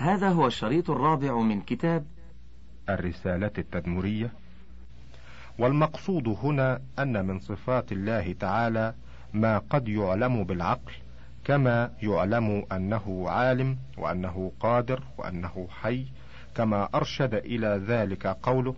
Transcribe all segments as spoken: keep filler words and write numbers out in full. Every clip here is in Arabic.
وهذا هو الشريط الرابع من كتاب الرسالة التدمرية. والمقصود هنا أن من صفات الله تعالى ما قد يعلم بالعقل، كما يعلم أنه عالم وأنه قادر وأنه حي، كما أرشد إلى ذلك قوله: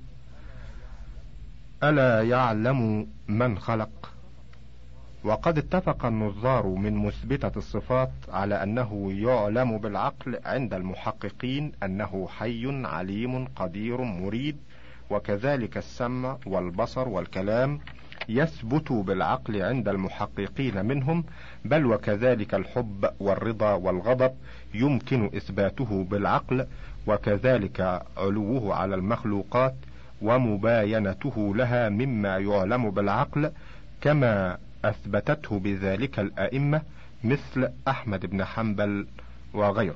ألا يعلم من خلق. وقد اتفق النظار من مثبتة الصفات على أنه يعلم بالعقل عند المحققين أنه حي عليم قدير مريد، وكذلك السمع والبصر والكلام يثبت بالعقل عند المحققين منهم، بل وكذلك الحب والرضا والغضب يمكن إثباته بالعقل، وكذلك علوه على المخلوقات ومباينته لها مما يعلم بالعقل، كما أثبتته بذلك الأئمة مثل أحمد بن حنبل وغيره،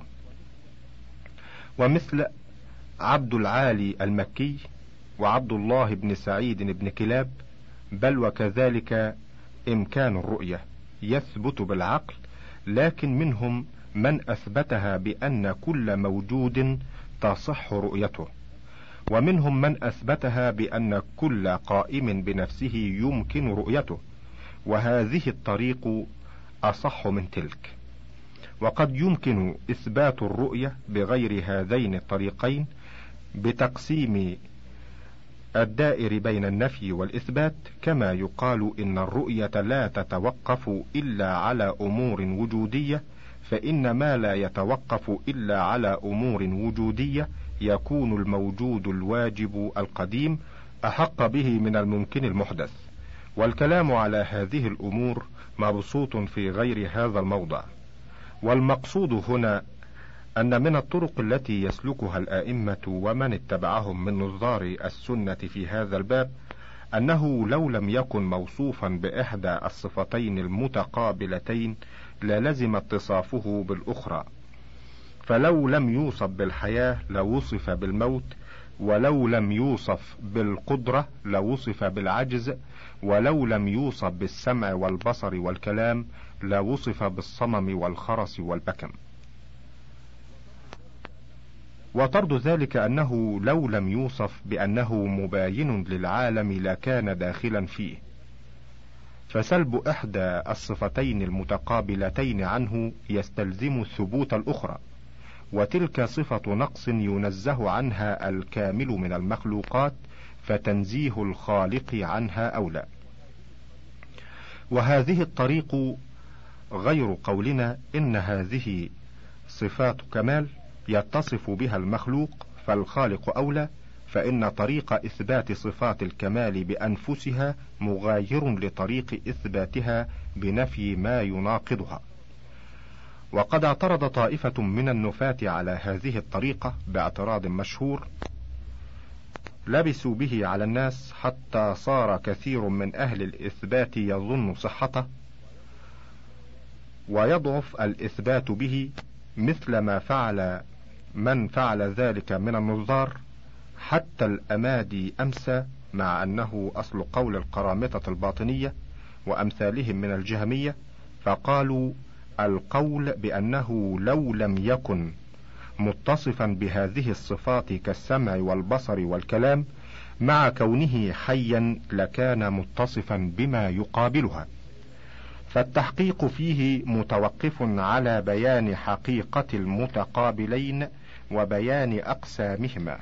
ومثل عبد العالي المكي وعبد الله بن سعيد بن كلاب، بل وكذلك إمكان الرؤية يثبت بالعقل، لكن منهم من أثبتها بأن كل موجود تصح رؤيته، ومنهم من أثبتها بأن كل قائم بنفسه يمكن رؤيته، وهذه الطريق أصح من تلك. وقد يمكن إثبات الرؤية بغير هذين الطريقين بتقسيم الدائر بين النفي والإثبات، كما يقال إن الرؤية لا تتوقف إلا على أمور وجودية، فإن ما لا يتوقف إلا على أمور وجودية يكون الموجود الواجب القديم أحق به من الممكن المحدث. والكلام على هذه الأمور مبسوط في غير هذا الموضع. والمقصود هنا أن من الطرق التي يسلكها الآئمة ومن اتبعهم من نظار السنة في هذا الباب أنه لو لم يكن موصوفا بإحدى الصفتين المتقابلتين للزم اتصافه بالأخرى، فلو لم يوصف بالحياة لوصف بالموت، ولو لم يوصف بالقدرة لوصف بالعجز، ولو لم يوصف بالسمع والبصر والكلام لوصف بالصمم والخرس والبكم. وطرد ذلك أنه لو لم يوصف بأنه مباين للعالم لكان داخلا فيه، فسلب إحدى الصفتين المتقابلتين عنه يستلزم ثبوت الأخرى، وتلك صفة نقص ينزه عنها الكامل من المخلوقات، فتنزيه الخالق عنها أولى. وهذه الطريق غير قولنا إن هذه صفات كمال يتصف بها المخلوق فالخالق أولى، فإن طريق إثبات صفات الكمال بأنفسها مغاير لطريق إثباتها بنفي ما يناقضها. وقد اعترض طائفة من النفاة على هذه الطريقة باعتراض مشهور لبسوا به على الناس حتى صار كثير من أهل الإثبات يظن صحته ويضعف الإثبات به، مثل ما فعل من فعل ذلك من النظار، حتى الأمادي أمسى، مع أنه أصل قول القرامطة الباطنية وأمثالهم من الجهمية، فقالوا القول بأنه لو لم يكن متصفا بهذه الصفات كالسمع والبصر والكلام مع كونه حيا لكان متصفا بما يقابلها، فالتحقيق فيه متوقف على بيان حقيقة المتقابلين وبيان أقسامهما.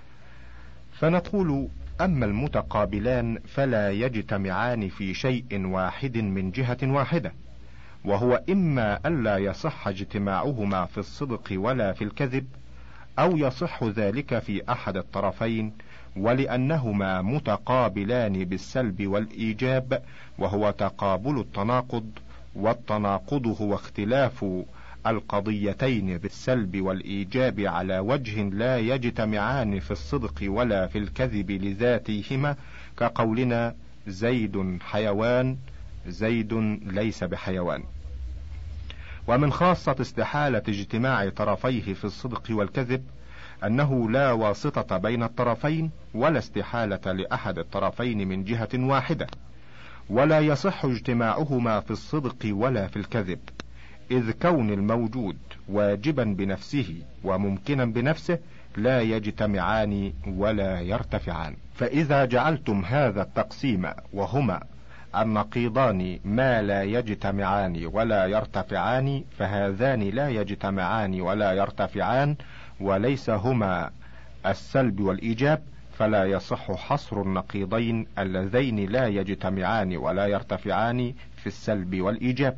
فنقول أما المتقابلان فلا يجتمعان في شيء واحد من جهة واحدة، وهو إما ألا يصح اجتماعهما في الصدق ولا في الكذب، أو يصح ذلك في أحد الطرفين، ولأنهما متقابلان بالسلب والإيجاب، وهو تقابل التناقض، والتناقض هو اختلاف القضيتين بالسلب والإيجاب على وجه لا يجتمعان في الصدق ولا في الكذب لذاتهما، كقولنا زيد حيوان زيد ليس بحيوان. ومن خاصة استحالة اجتماع طرفيه في الصدق والكذب أنه لا واسطة بين الطرفين، ولا استحالة لأحد الطرفين من جهة واحدة، ولا يصح اجتماعهما في الصدق ولا في الكذب، إذ كون الموجود واجبا بنفسه وممكنا بنفسه لا يجتمعان ولا يرتفعان. فإذا جعلتم هذا التقسيم وهما النقيضان ما لا يجتمعان ولا يرتفعان، فهذان لا يجتمعان ولا يرتفعان وليس هما السلب والإيجاب، فلا يصح حصر النقيضين اللذين لا يجتمعان ولا يرتفعان في السلب والإيجاب.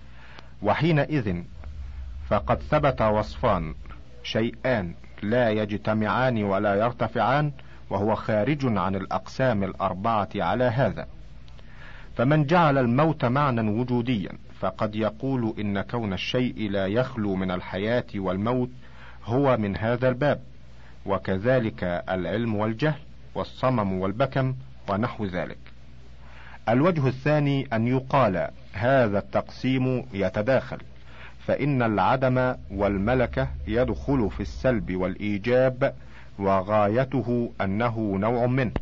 وحينئذ فقد ثبت وصفان شيئان لا يجتمعان ولا يرتفعان، وهو خارج عن الأقسام الأربعة على هذا. فمن جعل الموت معنى وجوديا فقد يقول إن كون الشيء لا يخلو من الحياة والموت هو من هذا الباب، وكذلك العلم والجهل والصمم والبكم ونحو ذلك. الوجه الثاني أن يقال هذا التقسيم يتداخل، فإن العدم والملكة يدخل في السلب والإيجاب، وغايته أنه نوع منه،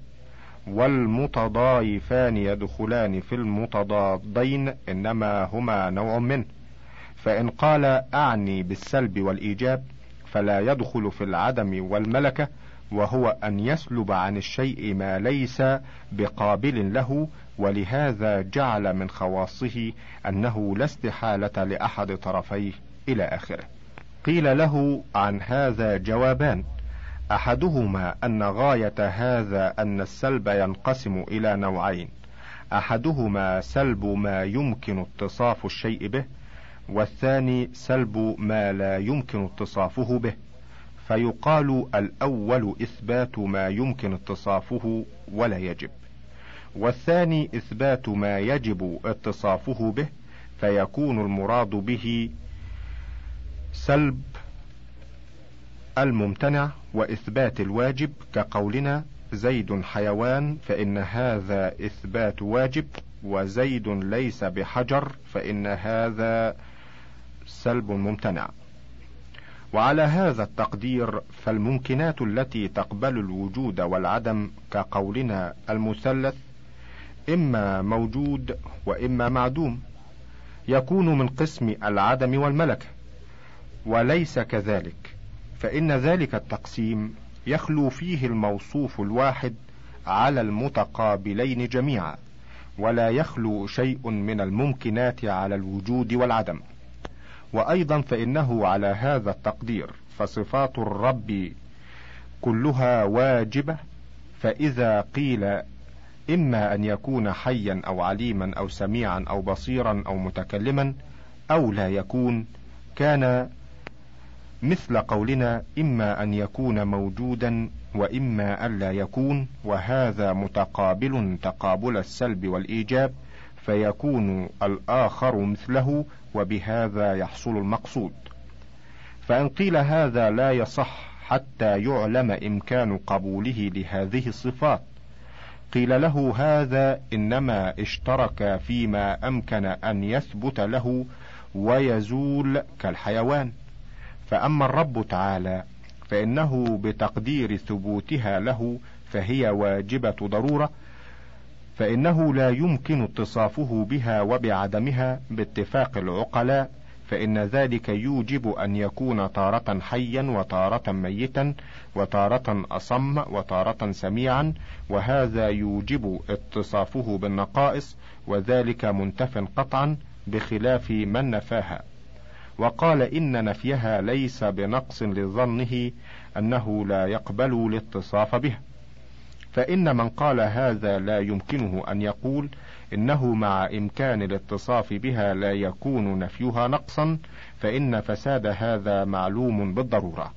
والمتضايفان يدخلان في المتضادين إنما هما نوع منه. فإن قال أعني بالسلب والإيجاب فلا يدخل في العدم والملكة، وهو أن يسلب عن الشيء ما ليس بقابل له، ولهذا جعل من خواصه أنه لا استحالة لأحد طرفيه إلى آخره. قيل له عن هذا جوابان، أحدهما أن غاية هذا أن السلب ينقسم إلى نوعين، أحدهما سلب ما يمكن اتصاف الشيء به، والثاني سلب ما لا يمكن اتصافه به. فيقال الأول إثبات ما يمكن اتصافه ولا يجب، والثاني إثبات ما يجب اتصافه به، فيكون المراد به سلب الممتنع وإثبات الواجب، كقولنا زيد حيوان فإن هذا إثبات واجب، وزيد ليس بحجر فإن هذا سلب ممتنع. وعلى هذا التقدير فالممكنات التي تقبل الوجود والعدم كقولنا المثلث إما موجود وإما معدوم، يكون من قسم العدم والملكة، وليس كذلك، فإن ذلك التقسيم يخلو فيه الموصوف الواحد على المتقابلين جميعا، ولا يخلو شيء من الممكنات على الوجود والعدم. وأيضا فإنه على هذا التقدير فصفات الرب كلها واجبة، فإذا قيل إما أن يكون حيا أو عليما أو سميعا أو بصيرا أو متكلما أو لا يكون، كان مثل قولنا إما أن يكون موجودا وإما أن لا يكون، وهذا متقابل تقابل السلب والإيجاب، فيكون الآخر مثله، وبهذا يحصل المقصود. فإن قيل هذا لا يصح حتى يعلم إمكان قبوله لهذه الصفات، قيل له هذا إنما اشترك فيما أمكن أن يثبت له ويزول كالحيوان. فأما الرب تعالى فإنه بتقدير ثبوتها له فهي واجبة ضرورة، فإنه لا يمكن اتصافه بها وبعدمها باتفاق العقلاء، فإن ذلك يوجب أن يكون تارة حيا وتارة ميتا وتارة أصم وتارة سميعا، وهذا يوجب اتصافه بالنقائص، وذلك منتف قطعا بخلاف من نفاها. وقال إن نفيها ليس بنقص لظنه أنه لا يقبل الاتصاف بها. فإن من قال هذا لا يمكنه أن يقول إنه مع إمكان الاتصاف بها لا يكون نفيها نقصا، فإن فساد هذا معلوم بالضرورة.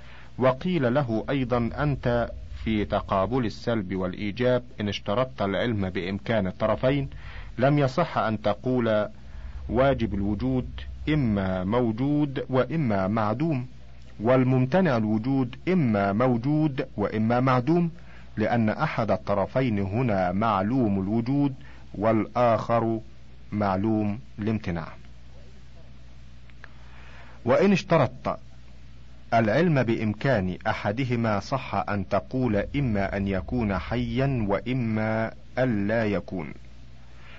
وقيل له أيضا أنت في تقابل السلب والإيجاب إن اشترطت العلم بإمكان الطرفين لم يصح أن تقول واجب الوجود إما موجود وإما معدوم، والممتنع الوجود إما موجود وإما معدوم، لأن أحد الطرفين هنا معلوم الوجود والآخر معلوم الامتناع. وإن اشترطت العلم بإمكان أحدهما صح أن تقول إما أن يكون حيا وإما أن لا يكون،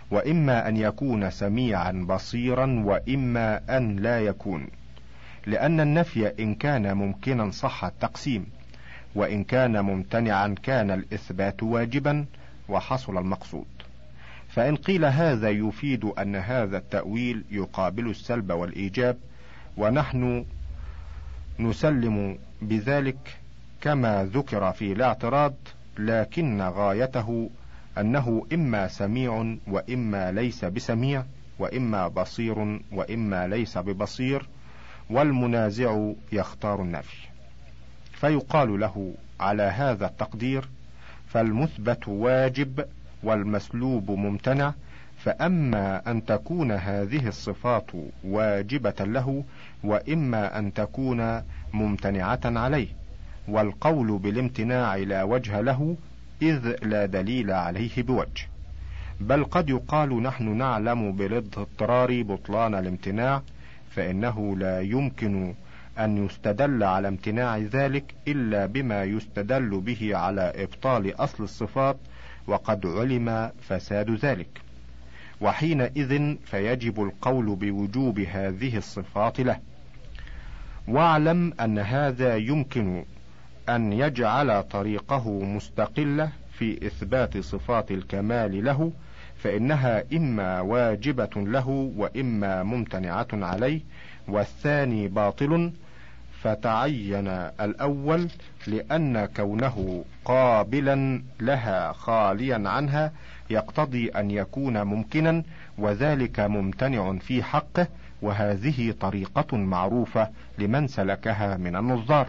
وإما أن يكون سميعا بصيرا وإما أن لا يكون، لأن النفي إن كان ممكنا صح التقسيم، وإن كان ممتنعا كان الإثبات واجبا وحصل المقصود. فإن قيل هذا يفيد أن هذا التأويل يقابل السلب والإيجاب، ونحن نسلم بذلك كما ذكر في الاعتراض، لكن غايته أنه إما سميع وإما ليس بسميع، وإما بصير وإما ليس ببصير، والمنازع يختار النفي. فيقال له على هذا التقدير: فالمثبت واجب والمسلوب ممتنع، فأما أن تكون هذه الصفات واجبة له، وإما أن تكون ممتنعة عليه، والقول بالامتناع لا وجه له، إذ لا دليل عليه بوجه. بل قد يقال نحن نعلم بالاضطرار بطلان الامتناع، فإنه لا يمكن أن يستدل على امتناع ذلك إلا بما يستدل به على إبطال أصل الصفات، وقد علم فساد ذلك، وحينئذ فيجب القول بوجوب هذه الصفات له. واعلم أن هذا يمكن أن يجعل طريقه مستقلة في إثبات صفات الكمال له، فإنها إما واجبة له وإما ممتنعة عليه، والثاني باطل، فتعين الأول لأن كونه قابلا لها خاليا عنها يقتضي أن يكون ممكنا، وذلك ممتنع في حقه، وهذه طريقة معروفة لمن سلكها من النظار.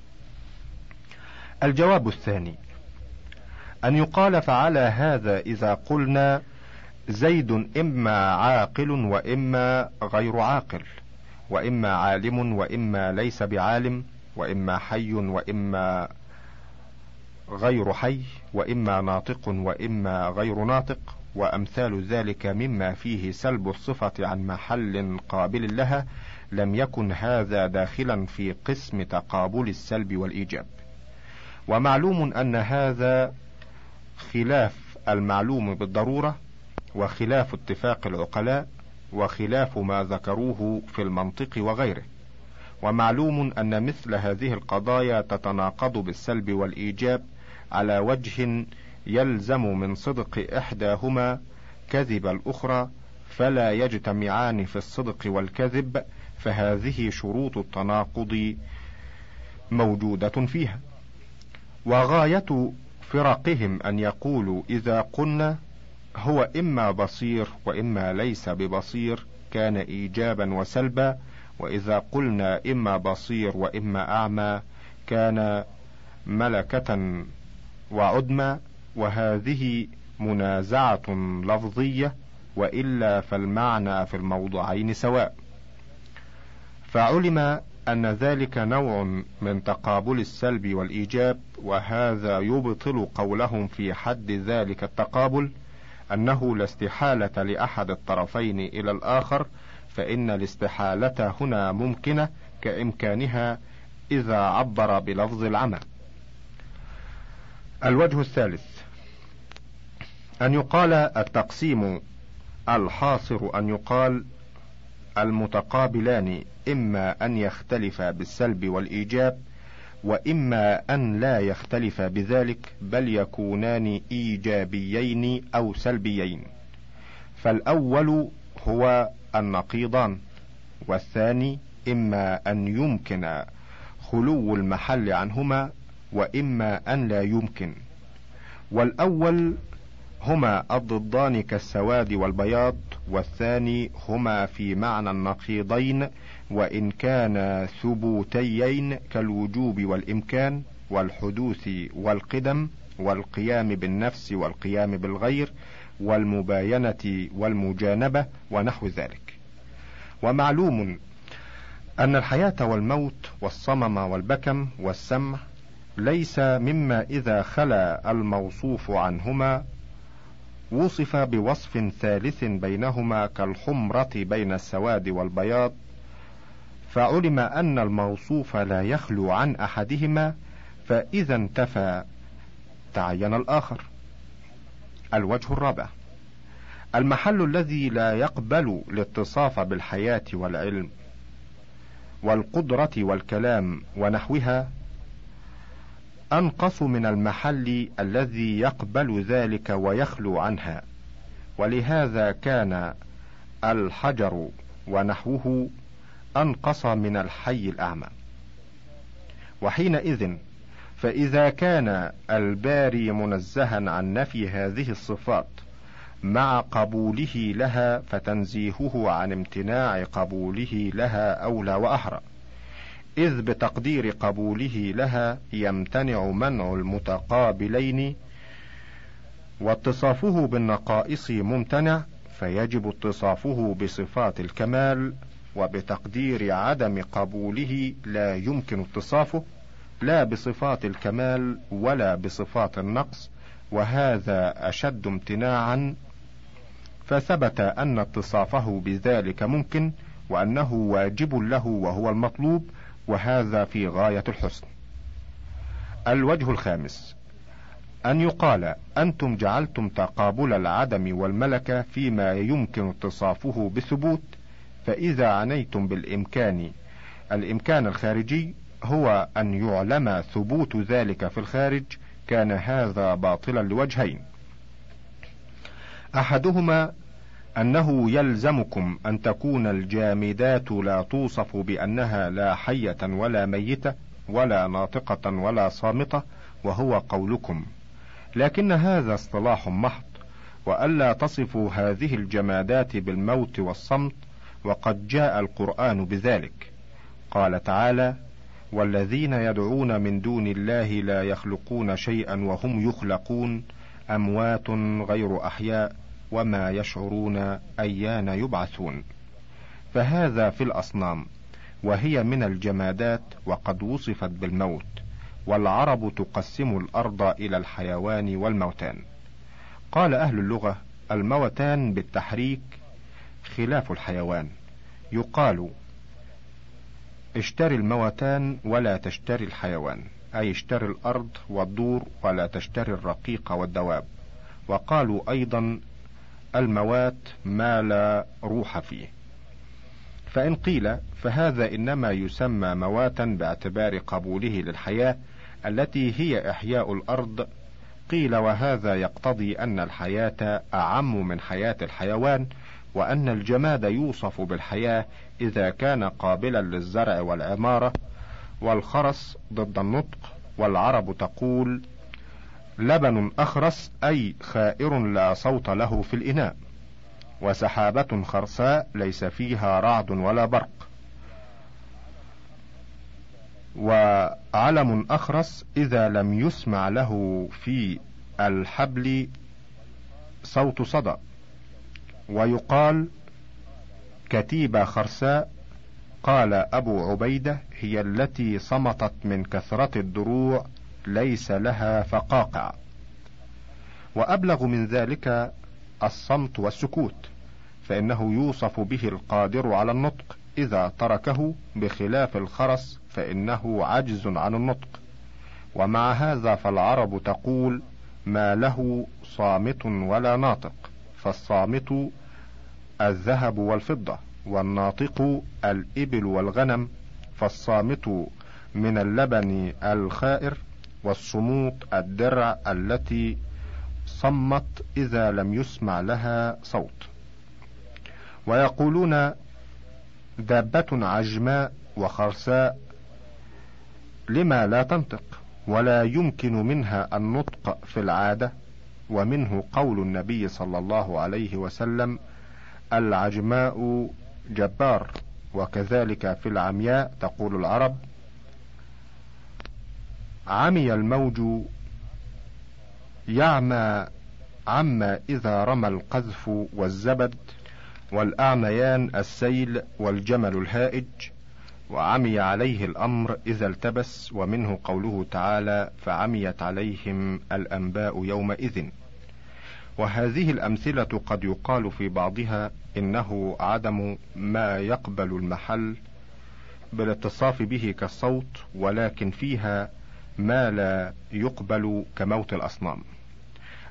الجواب الثاني أن يقال: فعلى هذا إذا قلنا زيد إما عاقل وإما غير عاقل، وإما عالم وإما ليس بعالم، وإما حي وإما غير حي، وإما ناطق وإما غير ناطق، وأمثال ذلك مما فيه سلب الصفة عن محل قابل لها، لم يكن هذا داخلا في قسم تقابل السلب والإيجاب. ومعلوم أن هذا خلاف المعلوم بالضرورة، وخلاف اتفاق العقلاء، وخلاف ما ذكروه في المنطق وغيره. ومعلوم أن مثل هذه القضايا تتناقض بالسلب والإيجاب على وجه يلزم من صدق إحداهما كذب الأخرى، فلا يجتمعان في الصدق والكذب، فهذه شروط التناقض موجودة فيها. وغاية فرقهم أن يقولوا إذا قلنا هو إما بصير وإما ليس ببصير كان إيجابا وسلبا، وإذا قلنا إما بصير وإما أعمى كان ملكة وعدمى، وهذه منازعة لفظية، وإلا فالمعنى في الموضعين سواء. فعلم أن ذلك نوع من تقابل السلب والإيجاب، وهذا يبطل قولهم في حد ذلك التقابل أنه لا استحالة لأحد الطرفين إلى الآخر، فإن الاستحالة هنا ممكنة كإمكانها إذا عبر بلفظ العمى. الوجه الثالث أن يقال التقسيم الحاصر أن يقال المتقابلان إما أن يختلفا بالسلب والإيجاب، وإما أن لا يختلفا بذلك، بل يكونان إيجابيين أو سلبيين. فالأول هو النقيضان، والثاني إما أن يمكن خلو المحل عنهما، وإما أن لا يمكن. والأول هما الضدان كالسواد والبياض، والثاني هما في معنى النقيضين، وإن كان ثبوتيين كالوجوب والإمكان، والحدوث والقدم، والقيام بالنفس والقيام بالغير، والمباينة والمجانبة، ونحو ذلك. ومعلوم أن الحياة والموت والصمم والبكم والسمع ليس مما إذا خلا الموصوف عنهما وصف بوصف ثالث بينهما كالحمرة بين السواد والبياض، فعلم أن الموصوف لا يخلو عن أحدهما، فإذا انتفى تعين الآخر. الوجه الرابع المحل الذي لا يقبل الاتصاف بالحياة والعلم والقدرة والكلام ونحوها أنقص من المحل الذي يقبل ذلك ويخلو عنها، ولهذا كان الحجر ونحوه أنقص من الحي الأعمى. وحينئذ فإذا كان الباري منزها عن نفي هذه الصفات مع قبوله لها، فتنزيهه عن امتناع قبوله لها أولى وأحرى، إذ بتقدير قبوله لها يمتنع منع المتقابلين، واتصافه بالنقائص ممتنع، فيجب اتصافه بصفات الكمال، وبتقدير عدم قبوله لا يمكن اتصافه لا بصفات الكمال ولا بصفات النقص، وهذا أشد امتناعا، فثبت أن اتصافه بذلك ممكن، وأنه واجب له وهو المطلوب، وهذا في غاية الحسن. الوجه الخامس أن يقال أنتم جعلتم تقابل العدم والملكة فيما يمكن اتصافه بثبوت، فإذا عنيتم بالإمكان الإمكان الخارجي هو أن يعلم ثبوت ذلك في الخارج، كان هذا باطلا لوجهين: أحدهما أنه يلزمكم أن تكون الجامدات لا توصف بأنها لا حية ولا ميتة ولا ناطقة ولا صامتة، وهو قولكم، لكن هذا اصطلاح محض، وألا تصفوا هذه الجمادات بالموت والصمت، وقد جاء القرآن بذلك. قال تعالى: والذين يدعون من دون الله لا يخلقون شيئا وهم يخلقون، أموات غير أحياء وما يشعرون أيان يبعثون. فهذا في الأصنام، وهي من الجمادات وقد وصفت بالموت، والعرب تقسم الأرض إلى الحيوان والموتان. قال أهل اللغة: الموتان بالتحريك خلاف الحيوان، يقال اشتري الموتان ولا تشتري الحيوان، أي اشتري الأرض والدور ولا تشتري الرقيق والدواب. وقالوا أيضا الموات ما لا روح فيه. فإن قيل فهذا إنما يسمى مواتا باعتبار قبوله للحياة التي هي إحياء الأرض، قيل وهذا يقتضي أن الحياة أعم من حياة الحيوان، وأن الجماد يوصف بالحياة إذا كان قابلا للزرع والعمارة، والخرس ضد النطق. والعرب تقول لبن أخرس، أي خائر لا صوت له في الإناء، وسحابة خرساء ليس فيها رعد ولا برق، وعلم أخرس إذا لم يسمع له في الحبل صوت صدى. ويقال كتيبة خرساء، قال أبو عبيدة هي التي صمتت من كثرة الدروع ليس لها فقاقع. وأبلغ من ذلك الصمت والسكوت، فإنه يوصف به القادر على النطق إذا تركه، بخلاف الخرس فإنه عجز عن النطق. ومع هذا فالعرب تقول ما له صامت ولا ناطق، فالصامت الذهب والفضة، والناطق الإبل والغنم، فالصامت من اللبن الخائر، والصموت الدرع التي صمت إذا لم يسمع لها صوت. ويقولون دابة عجماء وخرساء لما لا تنطق ولا يمكن منها النطق في العادة، ومنه قول النبي صلى الله عليه وسلم العجماء جبار. وكذلك في العمياء تقول العرب عمي الموج يعمى عما إذا رمى القذف والزبد، والأعميان السيل والجمل الهائج، وعمي عليه الأمر إذا التبس. ومنه قوله تعالى فعميت عليهم الأنباء يومئذ. وهذه الأمثلة قد يقال في بعضها إنه عدم ما يقبل المحل بالاتصاف به كالصوت، ولكن فيها ما لا يقبل كموت الأصنام.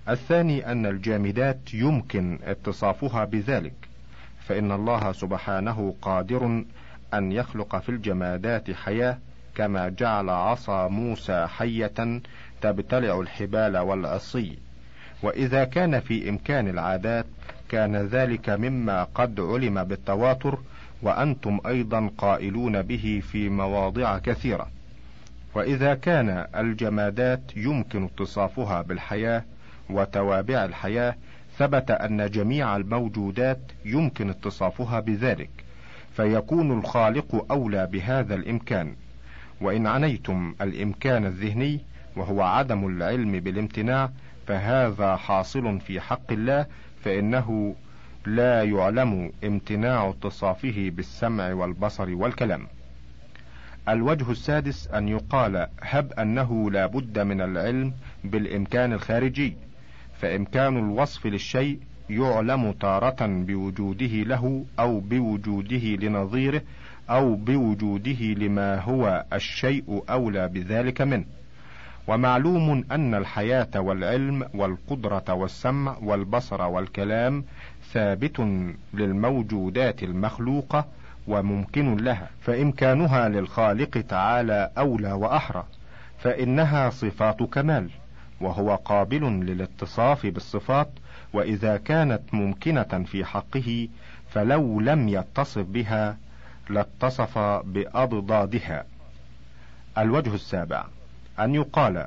الثاني أن الجامدات يمكن اتصافها بذلك، فإن الله سبحانه قادر أن يخلق في الجمادات حياة، كما جعل عصا موسى حية تبتلع الحبال والعصي. وإذا كان في إمكان العادات كان ذلك مما قد علم بالتواتر، وأنتم أيضا قائلون به في مواضع كثيرة. وإذا كان الجمادات يمكن اتصافها بالحياة وتوابع الحياة، ثبت أن جميع الموجودات يمكن اتصافها بذلك، فيكون الخالق أولى بهذا الإمكان. وإن عنيتم الإمكان الذهني وهو عدم العلم بالامتناع، فهذا حاصل في حق الله، فإنه لا يعلم امتناع اتصافه بالسمع والبصر والكلام. الوجه السادس أن يقال هب أنه لا بد من العلم بالإمكان الخارجي، فإمكان الوصف للشيء يعلم تارة بوجوده له أو بوجوده لنظيره أو بوجوده لما هو الشيء أولى بذلك منه. ومعلوم أن الحياة والعلم والقدرة والسمع والبصر والكلام ثابت للموجودات المخلوقة وممكن لها، فإمكانها للخالق تعالى أولى وأحرى، فإنها صفات كمال، وهو قابل للاتصاف بالصفات. وإذا كانت ممكنة في حقه فلو لم يتصف بها لاتصف بأضدادها. الوجه السابع أن يقال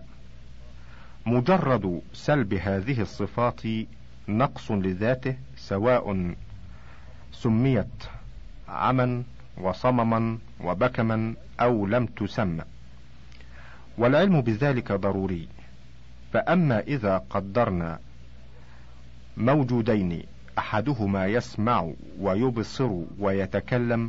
مجرد سلب هذه الصفات نقص لذاته، سواء سميت عما وصمما وبكما أو لم تسمى، والعلم بذلك ضروري. فأما إذا قدرنا موجودين أحدهما يسمع ويبصر ويتكلم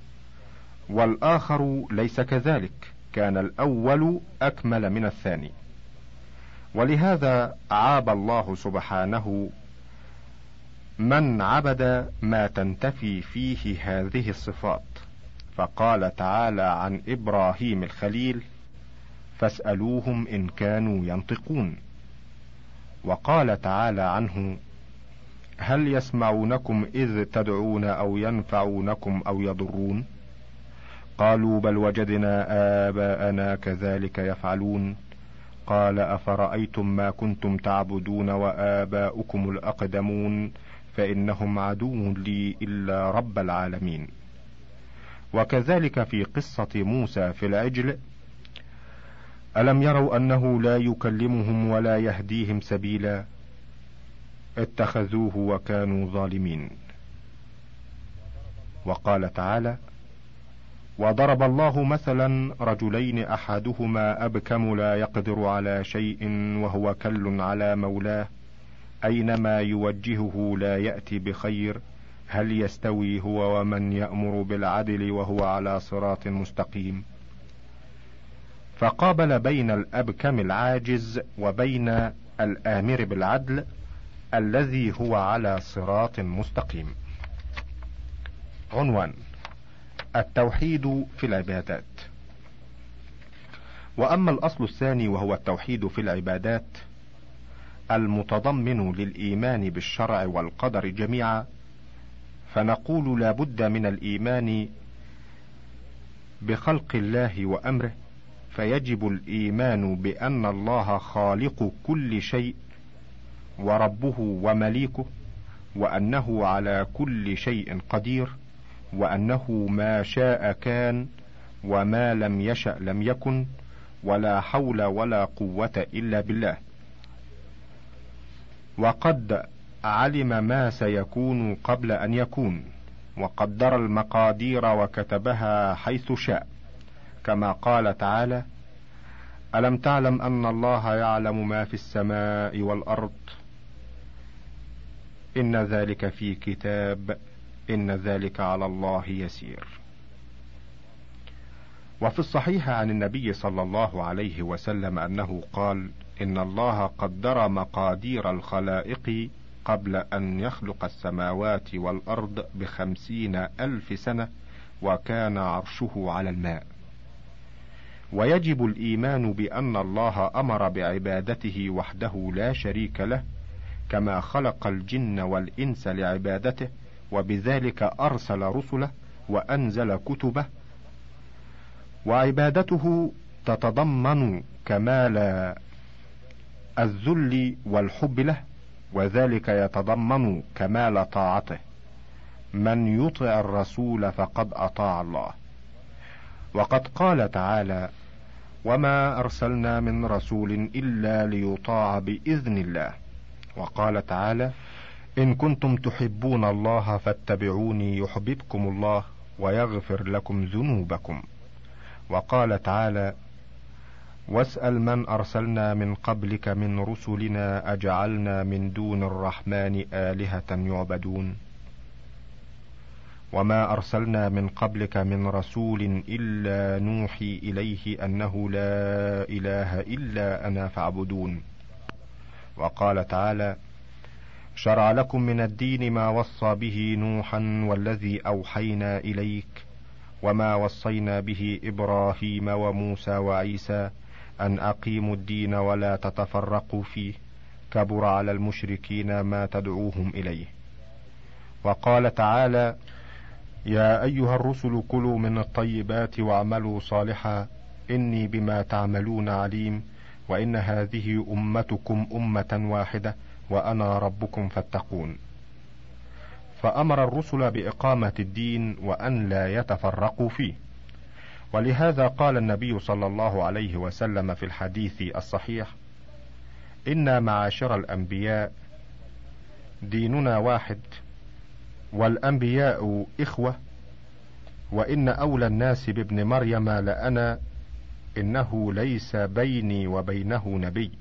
والآخر ليس كذلك، كان الأول أكمل من الثاني. ولهذا عاب الله سبحانه من عبد ما تنتفي فيه هذه الصفات، فقال تعالى عن إبراهيم الخليل فاسألوهم إن كانوا ينطقون. وقال تعالى عنه هل يسمعونكم إذ تدعون أو ينفعونكم أو يضرون؟ قالوا بل وجدنا آباءنا كذلك يفعلون. قال أفرأيتم ما كنتم تعبدون وآباؤكم الأقدمون فإنهم عدو لي إلا رب العالمين. وكذلك في قصة موسى في العجل ألم يروا أنه لا يكلمهم ولا يهديهم سبيلا اتخذوه وكانوا ظالمين. وقال تعالى وضرب الله مثلا رجلين أحدهما أبكم لا يقدر على شيء وهو كل على مولاه أينما يوجهه لا يأتي بخير هل يستوي هو ومن يأمر بالعدل وهو على صراط مستقيم. فقابل بين الأبكم العاجز وبين الآمر بالعدل الذي هو على صراط مستقيم. عنوان: التوحيد في العبادات. وأما الأصل الثاني وهو التوحيد في العبادات المتضمن للإيمان بالشرع والقدر جميعا، فنقول لا بد من الإيمان بخلق الله وأمره، فيجب الإيمان بأن الله خالق كل شيء وربه ومليكه، وأنه على كل شيء قدير، وأنه ما شاء كان وما لم يشأ لم يكن، ولا حول ولا قوة إلا بالله. وقد علم ما سيكون قبل أن يكون، وقدر المقادير وكتبها حيث شاء، كما قال تعالى ألم تعلم أن الله يعلم ما في السماء والأرض إن ذلك في كتاب إن ذلك على الله يسير. وفي الصحيح عن النبي صلى الله عليه وسلم أنه قال إن الله قدر مقادير الخلائق قبل أن يخلق السماوات والأرض بخمسين ألف سنة، وكان عرشه على الماء. ويجب الإيمان بأن الله أمر بعبادته وحده لا شريك له، كما خلق الجن والإنس لعبادته، وبذلك أرسل رسله وأنزل كتبه. وعبادته تتضمن كمال الذل والحب له، وذلك يتضمن كمال طاعته. من يطع الرسول فقد أطاع الله. وقد قال تعالى: وما أرسلنا من رسول إلا ليطاع بإذن الله. وقال تعالى: إن كنتم تحبون الله فاتبعوني يحببكم الله ويغفر لكم ذنوبكم. وقال تعالى: واسأل من أرسلنا من قبلك من رسلنا أجعلنا من دون الرحمن آلهة يعبدون. وما أرسلنا من قبلك من رسول إلا نوحي إليه أنه لا إله إلا أنا فاعبدون. وقال تعالى: شرع لكم من الدين ما وصى به نوحا والذي أوحينا إليك وما وصينا به إبراهيم وموسى وعيسى أن أقيموا الدين ولا تتفرقوا فيه، كبر على المشركين ما تدعوهم إليه. وقال تعالى: يا أيها الرسل كلوا من الطيبات واعملوا صالحا إني بما تعملون عليم، وإن هذه أمتكم أمة واحدة وأنا ربكم فاتقون. فأمر الرسل بإقامة الدين وأن لا يتفرقوا فيه. ولهذا قال النبي صلى الله عليه وسلم في الحديث الصحيح: إنا معاشر الأنبياء ديننا واحد، والأنبياء إخوة، وإن أولى الناس بابن مريم لأنا، إنه ليس بيني وبينه نبي.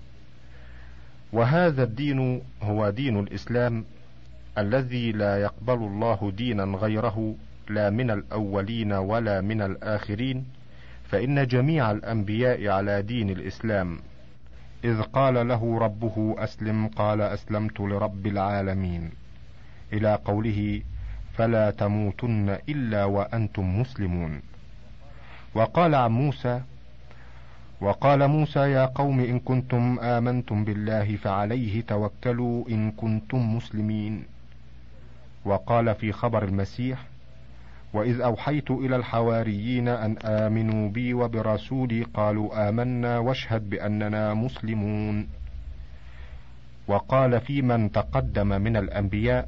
وهذا الدين هو دين الإسلام الذي لا يقبل الله دينا غيره، لا من الأولين ولا من الآخرين، فإن جميع الأنبياء على دين الإسلام. إذ قال له ربه أسلم قال أسلمت لرب العالمين، إلى قوله فلا تموتن إلا وأنتم مسلمون. وقال عن موسى: وقال موسى يا قوم إن كنتم آمنتم بالله فعليه توكلوا إن كنتم مسلمين. وقال في خبر المسيح: وإذ أوحيت إلى الحواريين أن آمنوا بي وبرسولي قالوا آمنا واشهد بأننا مسلمون. وقال في من تقدم من الأنبياء: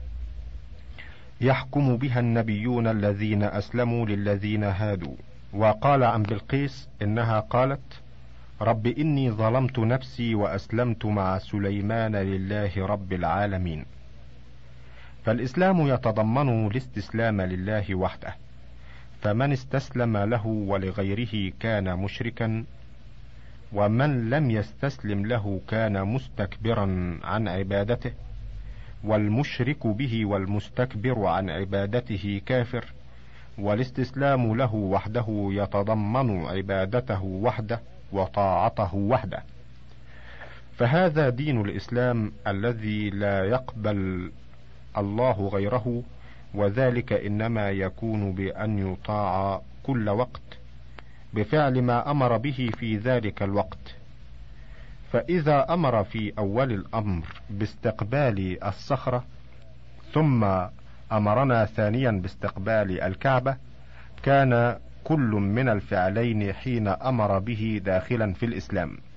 يحكم بها النبيون الذين أسلموا للذين هادوا. وقال عن بلقيس إنها قالت: رب إني ظلمت نفسي وأسلمت مع سليمان لله رب العالمين. فالإسلام يتضمن الاستسلام لله وحده، فمن استسلم له ولغيره كان مشركا، ومن لم يستسلم له كان مستكبرا عن عبادته، والمشرك به والمستكبر عن عبادته كافر. والاستسلام له وحده يتضمن عبادته وحده وطاعته وحده. فهذا دين الإسلام الذي لا يقبل الله غيره، وذلك إنما يكون بأن يطاع كل وقت بفعل ما أمر به في ذلك الوقت. فإذا أمر في أول الأمر باستقبال الصخرة، ثم أمرنا ثانيا باستقبال الكعبة، كان كل من الفعلين حين أمر به داخلا في الإسلام.